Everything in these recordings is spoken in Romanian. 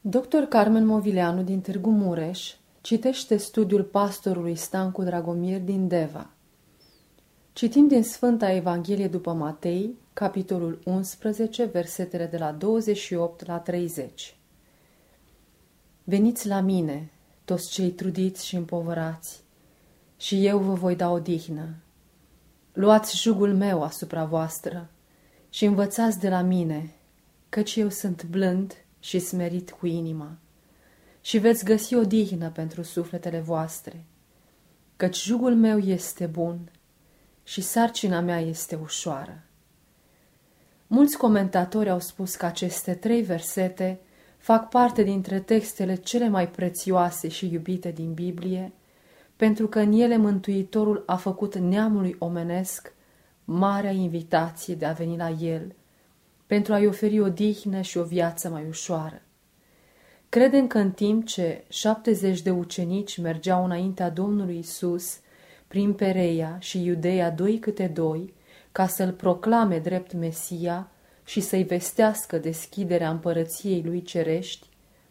Dr. Carmen Movileanu din Târgu Mureș citește studiul pastorului Stancu Dragomir din Deva. Citim din Sfânta Evanghelie după Matei, capitolul 11, versetele de la 28 la 30. Veniți la mine, toți cei trudiți și împovărați, și eu vă voi da odihnă. Luați jugul meu asupra voastră și învățați de la mine, căci eu sunt blând și smerit cu inima, și veți găsi odihnă pentru sufletele voastre, căci jugul meu este bun și sarcina mea este ușoară. Mulți comentatori au spus că aceste 3 versete fac parte dintre textele cele mai prețioase și iubite din Biblie, pentru că în ele Mântuitorul a făcut neamului omenesc marea invitație de a veni la el, pentru a-i oferi odihnă și o viață mai ușoară. Credem că în timp ce 70 de ucenici mergeau înaintea Domnului Isus prin Pereia și Iudeea 2 câte 2, ca să-L proclame drept Mesia și să-i vestească deschiderea împărăției lui cerești,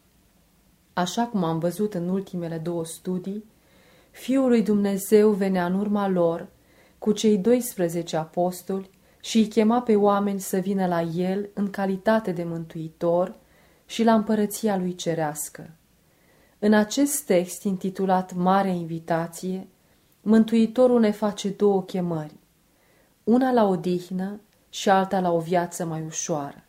așa cum am văzut în ultimele 2 studii, Fiul lui Dumnezeu venea în urma lor cu cei 12 apostoli și îi chema pe oameni să vină la el în calitate de mântuitor și la împărăția lui cerească. În acest text intitulat Marea Invitație, Mântuitorul ne face 2 chemări, una la odihnă și alta la o viață mai ușoară.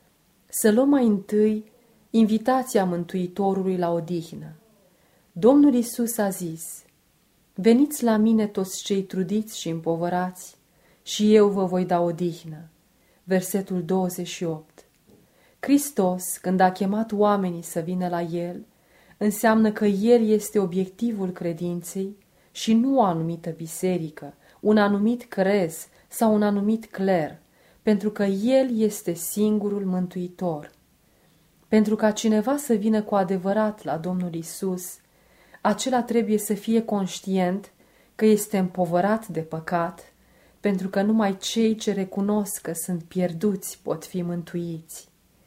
Să luăm mai întâi invitația Mântuitorului la odihnă. Domnul Isus a zis: veniți la mine toți cei trudiți și împovărați, și eu vă voi da odihnă. Versetul 28. Hristos, când a chemat oamenii să vină la El, înseamnă că El este obiectivul credinței și nu o anumită biserică, un anumit crez sau un anumit cler, pentru că El este singurul mântuitor. Pentru ca cineva să vină cu adevărat la Domnul Isus, acela trebuie să fie conștient că este împovărat de păcat, pentru că numai cei ce recunosc că sunt pierduți pot fi mântuiți.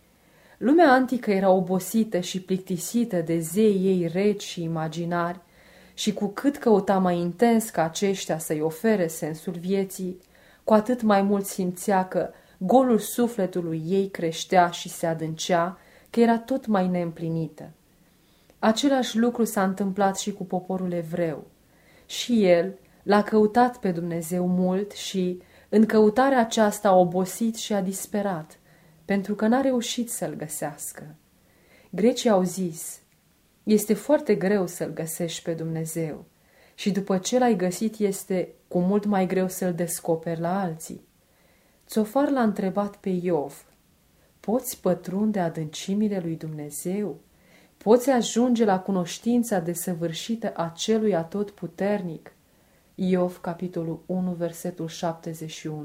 Lumea antică era obosită și plictisită de zeii ei reci și imaginari, și cu cât căuta mai intens ca aceștia să-i ofere sensul vieții, cu atât mai mult simțea că golul sufletului ei creștea și se adâncea, că era tot mai neîmplinită. Același lucru s-a întâmplat și cu poporul evreu. Și el l-a căutat pe Dumnezeu mult și, în căutarea aceasta, a obosit și a disperat, pentru că n-a reușit să-l găsească. Grecii au zis: este foarte greu să-l găsești pe Dumnezeu și după ce l-ai găsit este cu mult mai greu să-l descoperi la alții. Țofar l-a întrebat pe Iov: poți pătrunde adâncimile lui Dumnezeu? Poți ajunge la cunoștința desăvârșită a celui atotputernic? Iov, capitolul 1, versetul 71.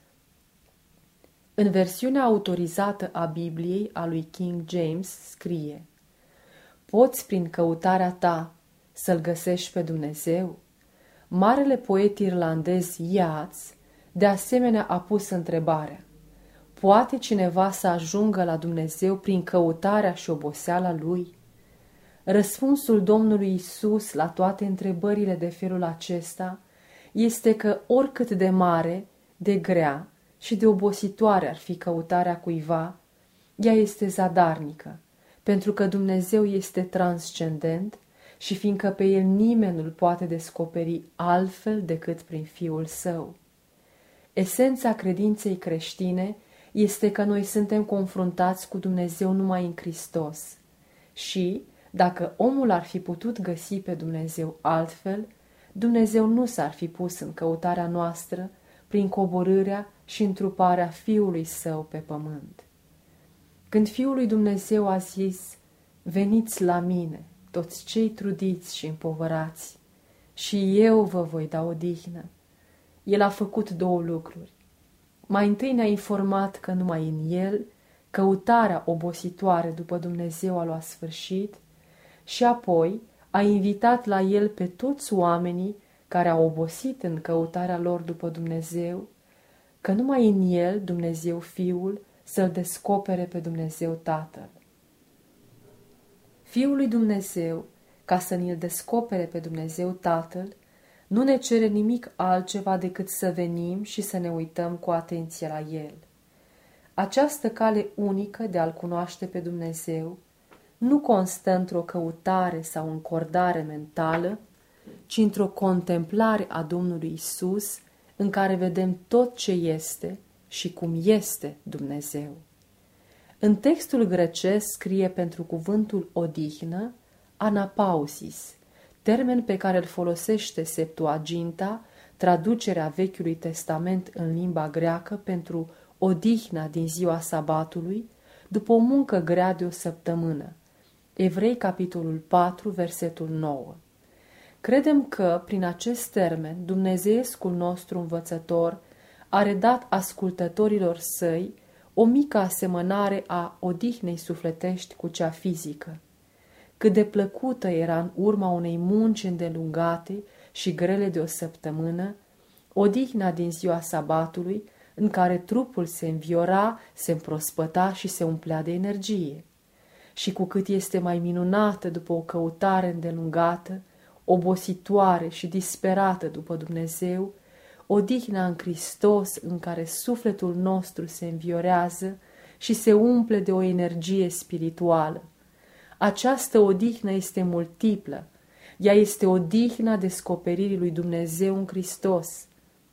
În versiunea autorizată a Bibliei a lui King James scrie: poți prin căutarea ta să-L găsești pe Dumnezeu? Marele poet irlandez Yeats de asemenea a pus întrebarea: poate cineva să ajungă la Dumnezeu prin căutarea și oboseala lui? Răspunsul Domnului Isus la toate întrebările de felul acesta este că oricât de mare, de grea și de obositoare ar fi căutarea cuiva, ea este zadarnică, pentru că Dumnezeu este transcendent și fiindcă pe El nimeni nu-L poate descoperi altfel decât prin Fiul Său. Esența credinței creștine este că noi suntem confruntați cu Dumnezeu numai în Hristos și, dacă omul ar fi putut găsi pe Dumnezeu altfel, Dumnezeu nu s-ar fi pus în căutarea noastră prin coborârea și întruparea Fiului Său pe pământ. Când Fiul lui Dumnezeu a zis: veniți la mine, toți cei trudiți și împovărați, și eu vă voi da odihnă, El a făcut 2 lucruri. Mai întâi ne-a informat că numai în El căutarea obositoare după Dumnezeu a luat sfârșit și apoi a invitat la El pe toți oamenii care au obosit în căutarea lor după Dumnezeu, că numai în El Dumnezeu Fiul să-L descopere pe Dumnezeu Tatăl. Fiul lui Dumnezeu, ca să ni-l descopere pe Dumnezeu Tatăl, nu ne cere nimic altceva decât să venim și să ne uităm cu atenție la El. Această cale unică de a-L cunoaște pe Dumnezeu nu constă într-o căutare sau încordare mentală, ci într-o contemplare a Domnului Isus, în care vedem tot ce este și cum este Dumnezeu. În textul grecesc scrie pentru cuvântul odihnă anapausis, termen pe care îl folosește Septuaginta, traducerea Vechiului Testament în limba greacă pentru odihna din ziua sabatului, după o muncă grea de o săptămână. Evrei, capitolul 4, versetul 9. Credem că, prin acest termen, Dumnezeescul nostru învățător a redat ascultătorilor săi o mică asemănare a odihnei sufletești cu cea fizică. Cât de plăcută era în urma unei munci îndelungate și grele de o săptămână, odihna din ziua sabatului, în care trupul se înviora, se împrospăta și se umplea de energie. Și cu cât este mai minunată după o căutare îndelungată, obositoare și disperată după Dumnezeu, odihna în Hristos în care sufletul nostru se înviorează și se umple de o energie spirituală. Această odihnă este multiplă. Ea este odihna descoperirii lui Dumnezeu în Hristos.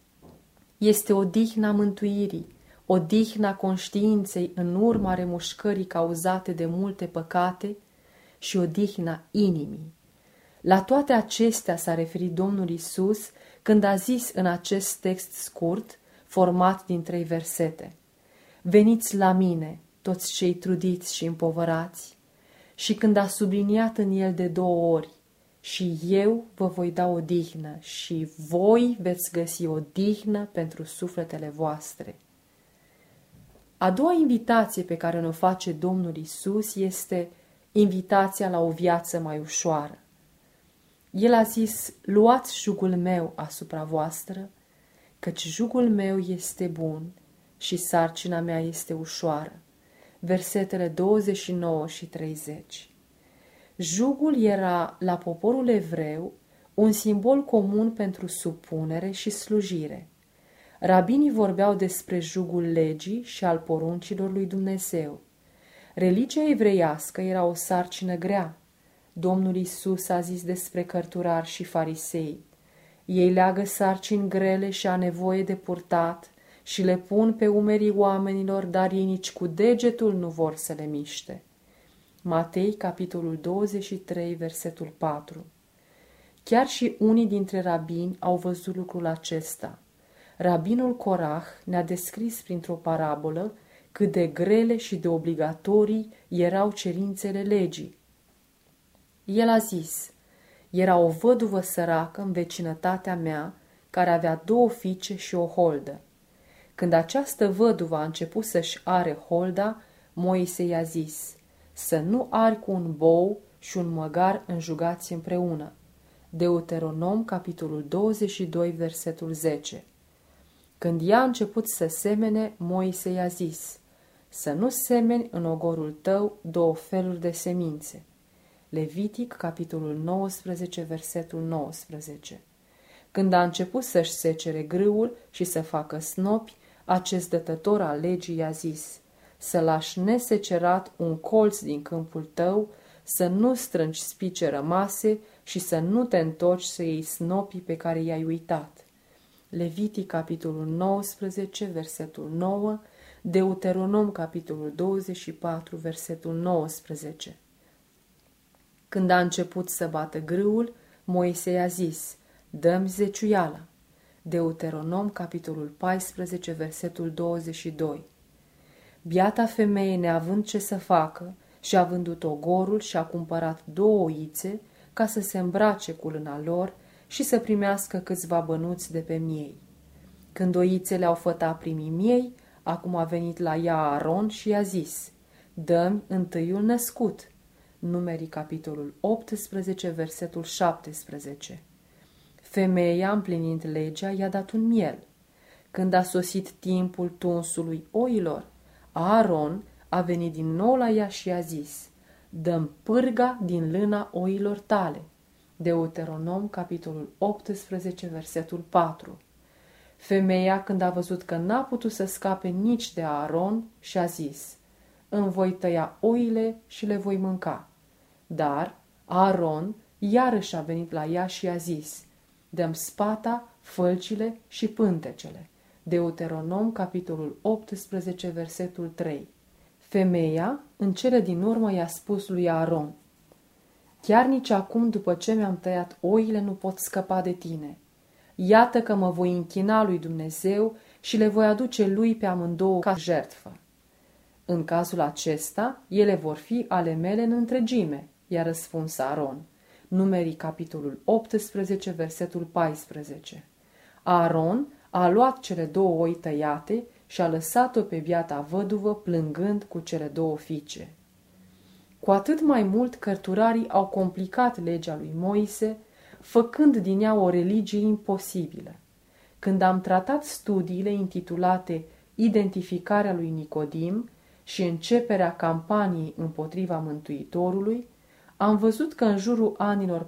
Este odihna mântuirii, odihna conștiinței în urma remușcării cauzate de multe păcate și odihna inimii. La toate acestea s-a referit Domnul Isus când a zis în acest text scurt, format din 3 versete: Veniți la mine, toți cei trudiți și împovărați, și când a subliniat în el de 2 ori, și eu vă voi da odihnă și voi veți găsi odihnă pentru sufletele voastre. A doua invitație pe care ne-o face Domnul Isus este invitația la o viață mai ușoară. El a zis: luați jugul meu asupra voastră, căci jugul meu este bun și sarcina mea este ușoară. Versetele 29 și 30. Jugul era, la poporul evreu, un simbol comun pentru supunere și slujire. Rabinii vorbeau despre jugul legii și al poruncilor lui Dumnezeu. Religia evreiască era o sarcină grea. Domnul Isus a zis despre cărturari și farisei: ei leagă sarcini grele și a nevoie de purtat și le pun pe umerii oamenilor, dar ei nici cu degetul nu vor să le miște. Matei, capitolul 23, versetul 4. Chiar și unii dintre rabini au văzut lucrul acesta. Rabinul Corah ne-a descris printr-o parabolă cât de grele și de obligatorii erau cerințele legii. El a zis: era o văduvă săracă în vecinătatea mea, care avea 2 fiice și o holdă. Când această văduvă a început să-și are holda, Moise i-a zis: să nu ari cu un bou și un măgar înjugați împreună. Deuteronom, capitolul 22, versetul 10. Când ea a început să semene, Moise i-a zis: să nu semeni în ogorul tău 2 feluri de semințe. Levitic, capitolul 19, versetul 19. Când a început să-și secere grâul și să facă snopi, acest dătător al legii i-a zis: să lași nesecerat un colț din câmpul tău, să nu strângi spice rămase și să nu te întorci să iei snopii pe care i-ai uitat. Levitic, capitolul 19, versetul 9, Deuteronom, capitolul 24, versetul 19. Când a început să bată grâul, Moise i-a zis: dă-mi zeciuiala. Deuteronom, capitolul 14, versetul 22. Biata femeie, neavând ce să facă, și-a vândut ogorul și a cumpărat 2 oițe ca să se îmbrace cu lâna lor și să primească câțiva bănuți de pe miei. Când oițele au fătat primii miei, acum a venit la ea Aron și i-a zis: dă-mi întâiul născut. Numerii, capitolul 18, versetul 17. Femeia, împlinind legea, i-a dat un miel. Când a sosit timpul tunsului oilor, Aaron a venit din nou la ea și i-a zis: dă-mi pârga din lâna oilor tale. Deuteronom, capitolul 18, versetul 4. Femeia, când a văzut că n-a putut să scape nici de Aaron, și-a zis: îmi voi tăia oile și le voi mânca. Dar Aaron iarăși a venit la ea și i-a zis: dă-mi spata, fălcile și pântecele. Deuteronom, capitolul 18, versetul 3. Femeia, în cele din urmă, i-a spus lui Aaron: chiar nici acum, după ce mi-am tăiat oile, nu pot scăpa de tine. Iată că mă voi închina lui Dumnezeu și le voi aduce lui pe amândouă ca jertfă. În cazul acesta, ele vor fi ale mele în întregime, i-a răspuns Aaron. Numerii, capitolul 18, versetul 14. Aaron a luat cele 2 oi tăiate și a lăsat-o pe biata văduvă plângând cu cele 2 fiice. Cu atât mai mult cărturarii au complicat legea lui Moise, făcând din ea o religie imposibilă. Când am tratat studiile intitulate Identificarea lui Nicodim și începerea campaniei împotriva Mântuitorului, am văzut că în jurul anilor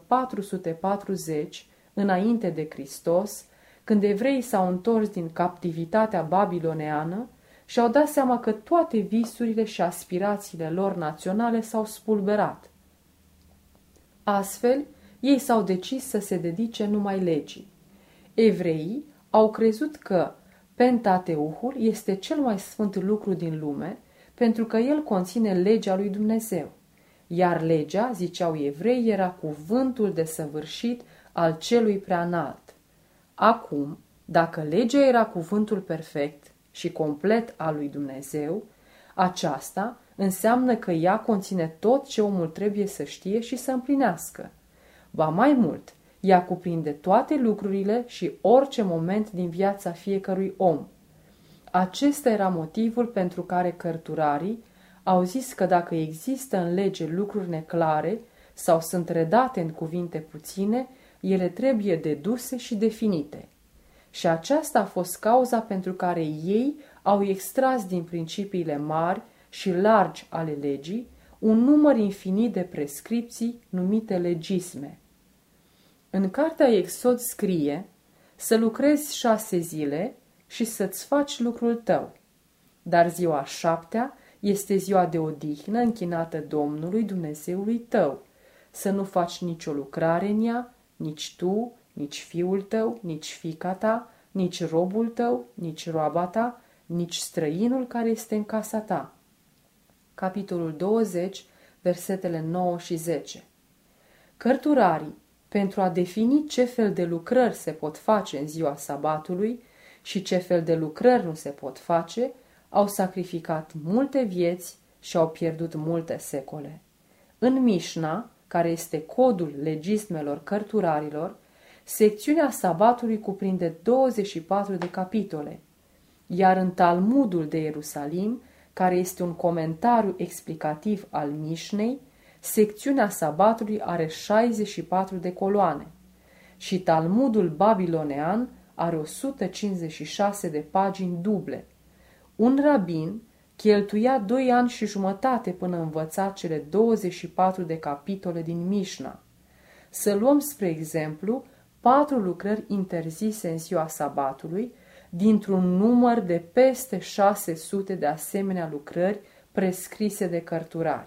440, înainte de Hristos, când evreii s-au întors din captivitatea babiloneană, și-au dat seama că toate visurile și aspirațiile lor naționale s-au spulberat. Astfel, ei s-au decis să se dedice numai legii. Evreii au crezut că Pentateuhul este cel mai sfânt lucru din lume, pentru că el conține legea lui Dumnezeu. Iar legea, ziceau evrei, era cuvântul desăvârșit al celui preanalt. Acum, dacă legea era cuvântul perfect și complet al lui Dumnezeu, aceasta înseamnă că ea conține tot ce omul trebuie să știe și să împlinească. Ba mai mult, ea cuprinde toate lucrurile și orice moment din viața fiecărui om. Acesta era motivul pentru care cărturarii au zis că dacă există în lege lucruri neclare sau sunt redate în cuvinte puține, ele trebuie deduse și definite. Și aceasta a fost cauza pentru care ei au extras din principiile mari și largi ale legii un număr infinit de prescripții numite legisme. În cartea Exod scrie să lucrezi 6 zile și să-ți faci lucrul tău, dar ziua a 7-a este ziua de odihnă închinată Domnului Dumnezeului tău, să nu faci nicio lucrare în ea, nici tu, nici fiul tău, nici fiica ta, nici robul tău, nici roaba ta, nici străinul care este în casa ta. Capitolul 20, versetele 9 și 10. Cărturarii, pentru a defini ce fel de lucrări se pot face în ziua sabatului și ce fel de lucrări nu se pot face, au sacrificat multe vieți și au pierdut multe secole. În Mișna, care este codul legismelor cărturarilor, secțiunea sabatului cuprinde 24 de capitole, iar în Talmudul de Ierusalim, care este un comentariu explicativ al Mișnei, secțiunea sabatului are 64 de coloane și Talmudul babilonean are 156 de pagini duble. Un rabin cheltuia 2 ani și jumătate până învăța cele 24 de capitole din Mișna. Să luăm, spre exemplu, 4 lucrări interzise în ziua sabatului, dintr-un număr de peste 600 de asemenea lucrări prescrise de cărturari.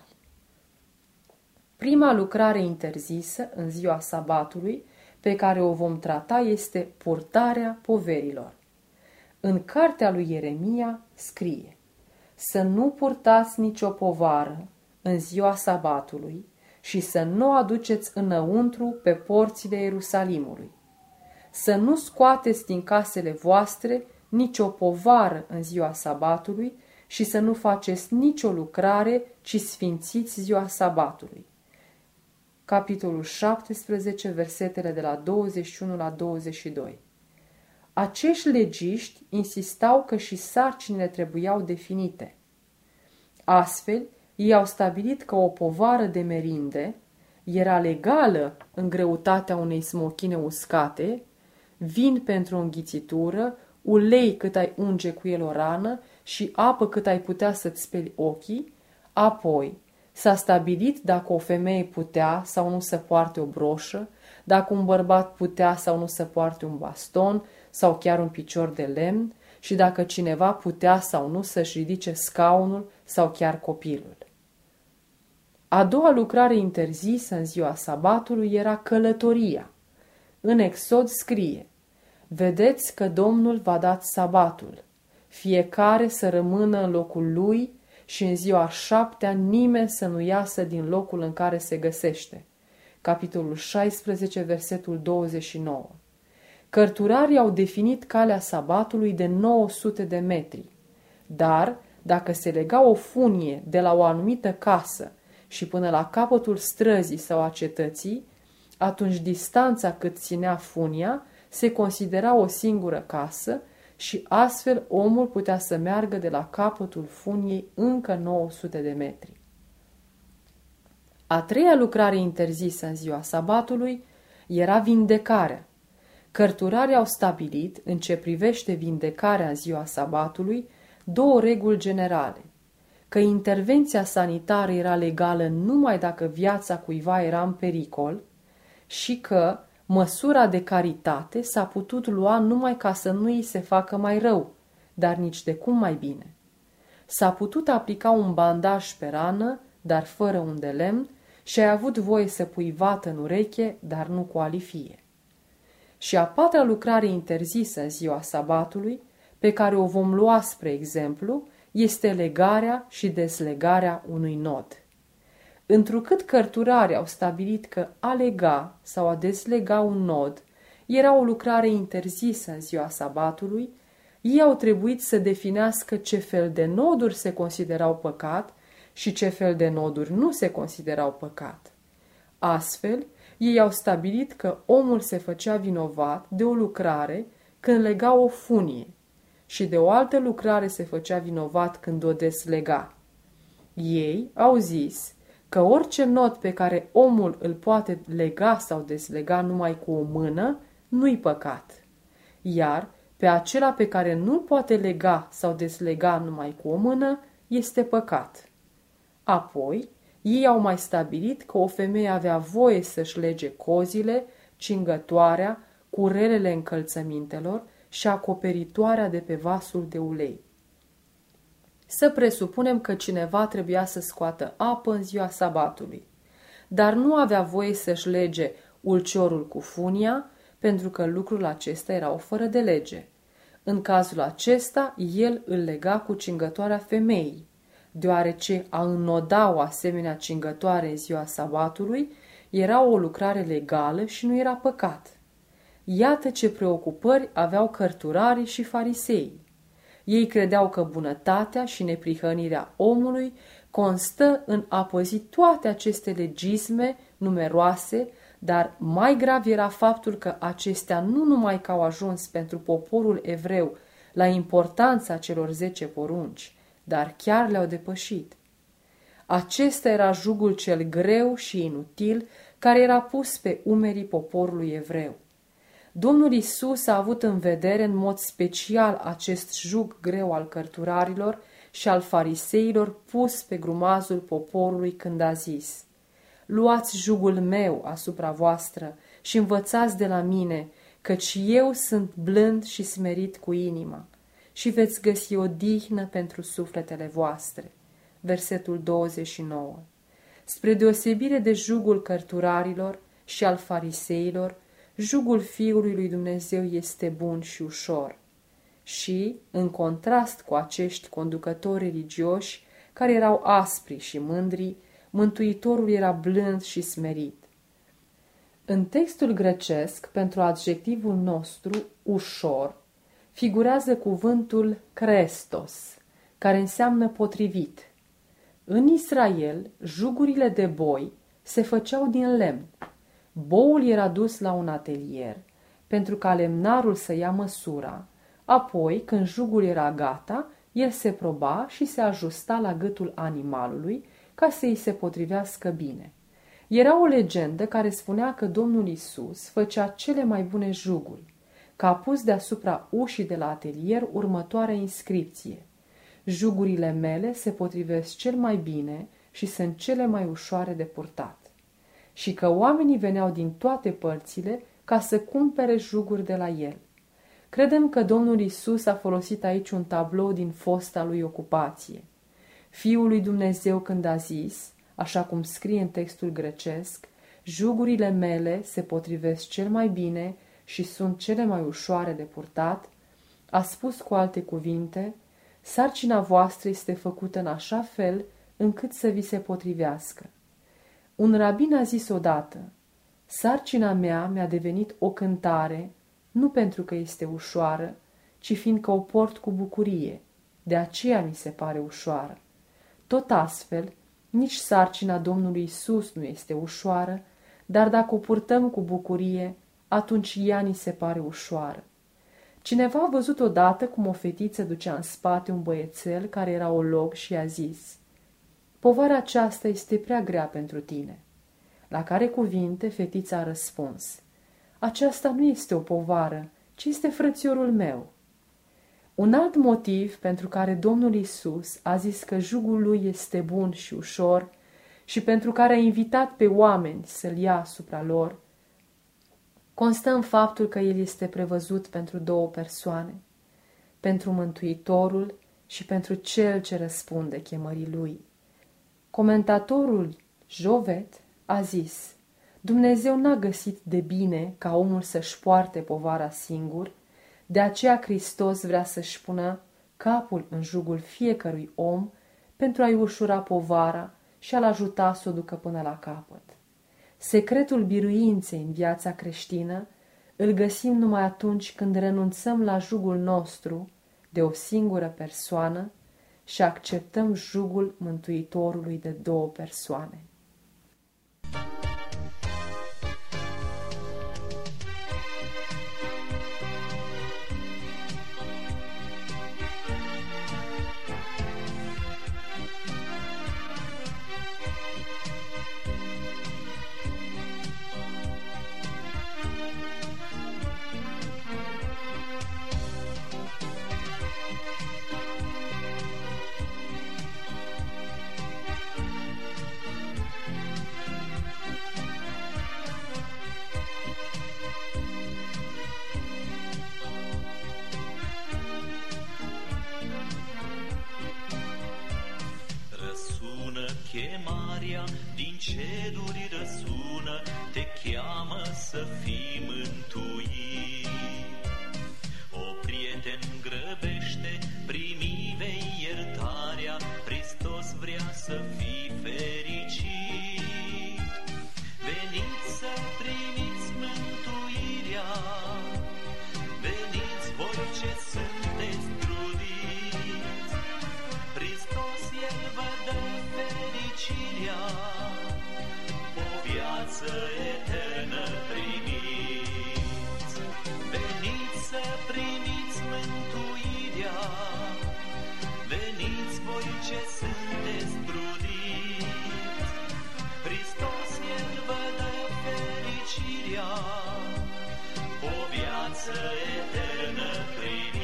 Prima lucrare interzisă în ziua sabatului pe care o vom trata este purtarea poverilor. În cartea lui Ieremia scrie: să nu purtați nicio povară în ziua sabatului și să nu o aduceți înăuntru pe porțile Ierusalimului. Să nu scoateți din casele voastre nicio povară în ziua sabatului și să nu faceți nicio lucrare, ci sfințiți ziua sabatului. Capitolul 17, versetele de la 21 la 22. Acești legiști insistau că și sarcinile trebuiau definite. Astfel, ei au stabilit că o povară de merinde era legală în greutatea unei smochine uscate, vin pentru o înghițitură, ulei cât ai unge cu el o rană și apă cât ai putea să-ți speli ochii, apoi S-a stabilit dacă o femeie putea sau nu să poarte o broșă, dacă un bărbat putea sau nu să poarte un baston sau chiar un picior de lemn și dacă cineva putea sau nu să-și ridice scaunul sau chiar copilul. A doua lucrare interzisă în ziua sabatului era călătoria. În Exod scrie: vedeți că Domnul v-a dat sabatul, fiecare să rămână în locul lui și în ziua 7-a nimeni să nu iasă din locul în care se găsește. Capitolul 16, versetul 29. Cărturarii au definit calea sabatului de 900 de metri, dar dacă se lega o funie de la o anumită casă și până la capătul străzii sau a cetății, atunci distanța cât ținea funia se considera o singură casă și astfel omul putea să meargă de la capătul funiei încă 900 de metri. A treia lucrare interzisă în ziua sabatului era vindecarea. Cărturarii au stabilit, în ce privește vindecarea în ziua sabatului, două reguli generale: că intervenția sanitară era legală numai dacă viața cuiva era în pericol și că măsura de caritate s-a putut lua numai ca să nu îi se facă mai rău, dar nici de cum mai bine. S-a putut aplica un bandaj pe rană, dar fără un de lemn, și ai avut voie să pui vată în ureche, dar nu cu alifie. Și a patra lucrare interzisă în ziua sabatului, pe care o vom lua spre exemplu, este legarea și deslegarea unui nod. Întrucât cărturarii au stabilit că a lega sau a deslega un nod era o lucrare interzisă în ziua sabatului, ei au trebuit să definească ce fel de noduri se considerau păcat și ce fel de noduri nu se considerau păcat. Astfel, ei au stabilit că omul se făcea vinovat de o lucrare când lega o funie și de o altă lucrare se făcea vinovat când o deslega. Ei au zis că orice nod pe care omul îl poate lega sau deslega numai cu o mână nu-i păcat, iar pe acela pe care nu-l poate lega sau deslega numai cu o mână este păcat. Apoi, ei au mai stabilit că o femeie avea voie să-și lege cozile, cingătoarea, curelele încălțămintelor și acoperitoarea de pe vasul de ulei. Să presupunem că cineva trebuia să scoată apă în ziua sabatului, dar nu avea voie să-și lege ulciorul cu funia, pentru că lucrul acesta era o fără de lege. În cazul acesta, el îl lega cu cingătoarea femeii, deoarece a înnoda o asemenea cingătoare în ziua sabatului era o lucrare legală și nu era păcat. Iată ce preocupări aveau cărturarii și fariseii. Ei credeau că bunătatea și neprihănirea omului constă în a păzi toate aceste legisme numeroase, dar mai grav era faptul că acestea nu numai că au ajuns pentru poporul evreu la importanța celor 10 porunci, dar chiar le-au depășit. Acesta era jugul cel greu și inutil care era pus pe umerii poporului evreu. Domnul Iisus a avut în vedere în mod special acest jug greu al cărturarilor și al fariseilor pus pe grumazul poporului când a zis: luați jugul meu asupra voastră și învățați de la mine, căci eu sunt blând și smerit cu inima, și veți găsi odihnă pentru sufletele voastre. Versetul 29. Spre deosebire de jugul cărturarilor și al fariseilor, jugul Fiului lui Dumnezeu este bun și ușor. Și, în contrast cu acești conducători religioși, care erau aspri și mândri, Mântuitorul era blând și smerit. În textul grecesc, pentru adjectivul nostru, ușor, figurează cuvântul krestos, care înseamnă potrivit. În Israel, jugurile de boi se făceau din lemn. Boul era dus la un atelier, pentru ca lemnarul să ia măsura, apoi, când jugul era gata, el se proba și se ajusta la gâtul animalului ca să îi se potrivească bine. Era o legendă care spunea că Domnul Iisus făcea cele mai bune juguri, că a pus deasupra ușii de la atelier următoarea inscripție: jugurile mele se potrivesc cel mai bine și sunt cele mai ușoare de purtat. Și că oamenii veneau din toate părțile ca să cumpere juguri de la el. Credem că Domnul Iisus a folosit aici un tablou din fosta lui ocupație. Fiul lui Dumnezeu când a zis, așa cum scrie în textul grecesc, jugurile mele se potrivesc cel mai bine și sunt cele mai ușoare de purtat, a spus cu alte cuvinte, sarcina voastră este făcută în așa fel încât să vi se potrivească. Un rabin a zis odată, sarcina mea mi-a devenit o cântare, nu pentru că este ușoară, ci fiindcă o port cu bucurie, de aceea mi se pare ușoară. Tot astfel, nici sarcina Domnului Iisus nu este ușoară, dar dacă o purtăm cu bucurie, atunci ea ni se pare ușoară. Cineva a văzut odată cum o fetiță ducea în spate un băiețel care era olog și i-a zis, povara aceasta este prea grea pentru tine. La care cuvinte fetița a răspuns, aceasta nu este o povară, ci este frățiorul meu. Un alt motiv pentru care Domnul Iisus a zis că jugul lui este bun și ușor și pentru care a invitat pe oameni să-l ia asupra lor, constă în faptul că el este prevăzut pentru două persoane, pentru Mântuitorul și pentru cel ce răspunde chemării lui. Comentatorul Jovet a zis, Dumnezeu n-a găsit de bine ca omul să-și poarte povara singur, de aceea Hristos vrea să-și pună capul în jugul fiecărui om pentru a-i ușura povara și a-l ajuta să o ducă până la capăt. Secretul biruinței în viața creștină îl găsim numai atunci când renunțăm la jugul nostru de o singură persoană și acceptăm jugul Mântuitorului de două persoane. Chemarea din ceruri răsună, te cheamă să fii mântuit. O prieten grăbește, primi vei iertarea, Hristos vrea să fii fericit. Veniți să primiți mântuirea, veniți voi ce sunteți trudiți, Hristos El vă dă fericirea, o viață eternă primiți. Veniți să primiți mântuirea, veniți voi ce sunteți trudiți, Hristos El vă dă fericirea, o viață eternă primiți.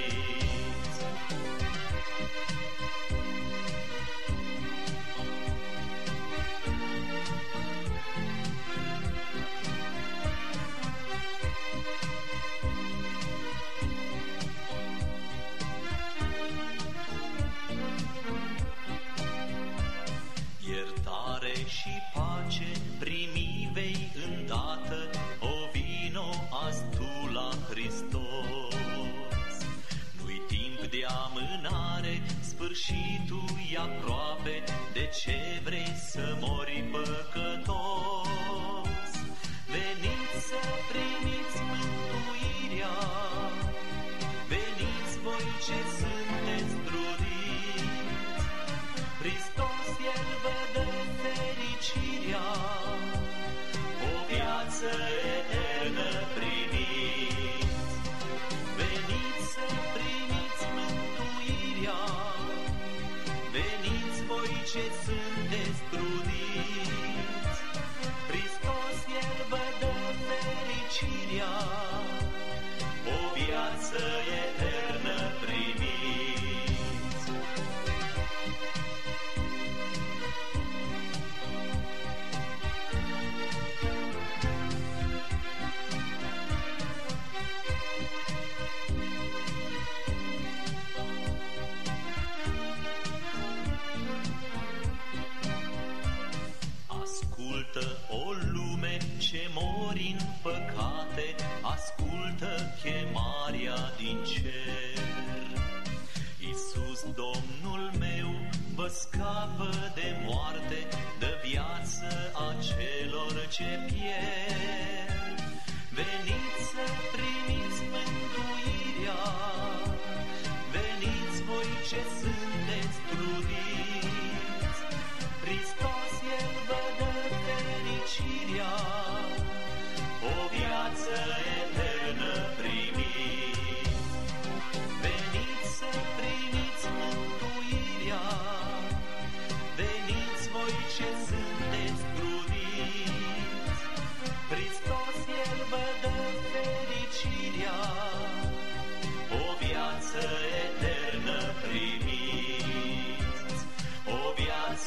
Iertare și pace primi vei îndată, o vino azi tu la Hristos. Nu-i timp de amânare, sfârșitul e aproape, de ce vrei să mori păcătos? Veniți să primiți mântuirea, veniți voi ce sunteți trudiți, Hristos El vă dă fericirea, o viață eternă primiți. Veniți să primiți mântuirea, veniți voi ce sunteți trudiți,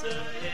să